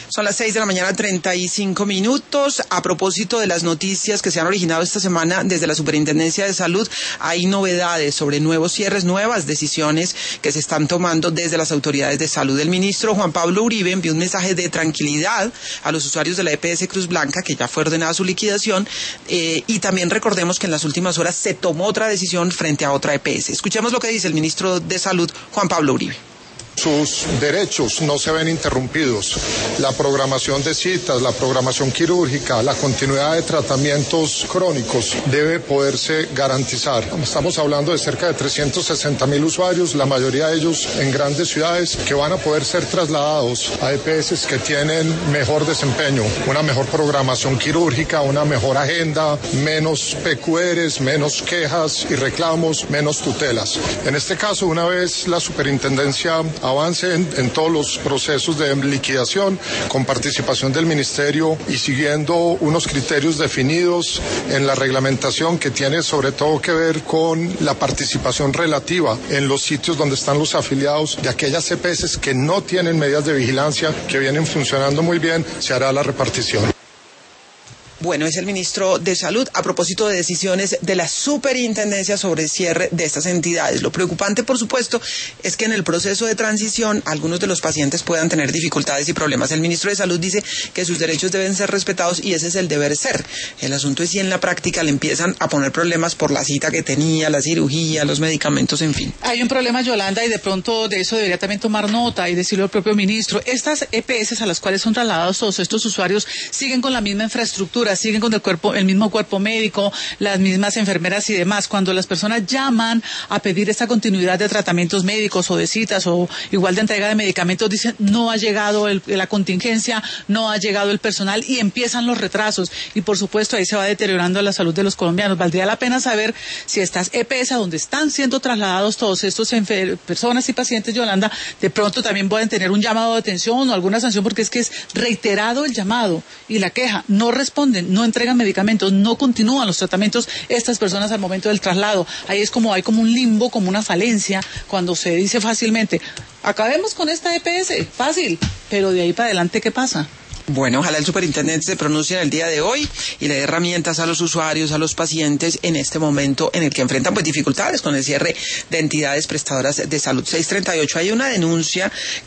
Son las 6:35 a.m. A propósito de las noticias que se han originado esta semana desde la Superintendencia de Salud, hay novedades sobre nuevos cierres, nuevas decisiones que se están tomando desde las autoridades de salud. El ministro Juan Pablo Uribe envió un mensaje de tranquilidad a los usuarios de la EPS Cruz Blanca, que ya fue ordenada su liquidación, y también recordemos que en las últimas horas se tomó otra decisión frente a otra EPS. Escuchemos lo que dice el ministro de Salud, Juan Pablo Uribe. Sus derechos no se ven interrumpidos. La programación de citas, la programación quirúrgica, la continuidad de tratamientos crónicos debe poderse garantizar. Estamos hablando de cerca de 360.000 usuarios, la mayoría de ellos en grandes ciudades, que van a poder ser trasladados a EPS que tienen mejor desempeño, una mejor programación quirúrgica, una mejor agenda, menos PQRs, menos quejas y reclamos, menos tutelas. En este caso, una vez la superintendencia avance en todos los procesos de liquidación con participación del Ministerio y siguiendo unos criterios definidos en la reglamentación que tiene sobre todo que ver con la participación relativa en los sitios donde están los afiliados de aquellas EPS que no tienen medidas de vigilancia, que vienen funcionando muy bien, se hará la repartición. Bueno, es el ministro de Salud a propósito de decisiones de la superintendencia sobre el cierre de estas entidades. Lo preocupante, por supuesto, es que en el proceso de transición algunos de los pacientes puedan tener dificultades y problemas. El ministro de Salud dice que sus derechos deben ser respetados y ese es el deber ser. El asunto es si en la práctica le empiezan a poner problemas por la cita que tenía, la cirugía, los medicamentos, en fin. Hay un problema, Yolanda, y de pronto de eso debería también tomar nota y decirlo el propio ministro. Estas EPS a las cuales son trasladados todos estos usuarios siguen con la misma infraestructura, siguen con el mismo cuerpo médico, las mismas enfermeras y demás. Cuando las personas llaman a pedir esta continuidad de tratamientos médicos o de citas o igual de entrega de medicamentos, dicen no ha llegado la contingencia, no ha llegado el personal y empiezan los retrasos. Y por supuesto ahí se va deteriorando la salud de los colombianos. Valdría la pena saber si estas EPS a donde están siendo trasladados todos estos personas y pacientes, Yolanda, de pronto también pueden tener un llamado de atención o alguna sanción, porque es que es reiterado el llamado y la queja, no responden, no entregan medicamentos, no continúan los tratamientos estas personas al momento del traslado. Ahí es como hay como un limbo, como una falencia, cuando se dice fácilmente, acabemos con esta EPS, fácil, pero de ahí para adelante, ¿qué pasa? Bueno, ojalá el superintendente se pronuncie en el día de hoy y le dé herramientas a los usuarios, a los pacientes en este momento en el que enfrentan dificultades con el cierre de entidades prestadoras de salud. 6:38, hay una denuncia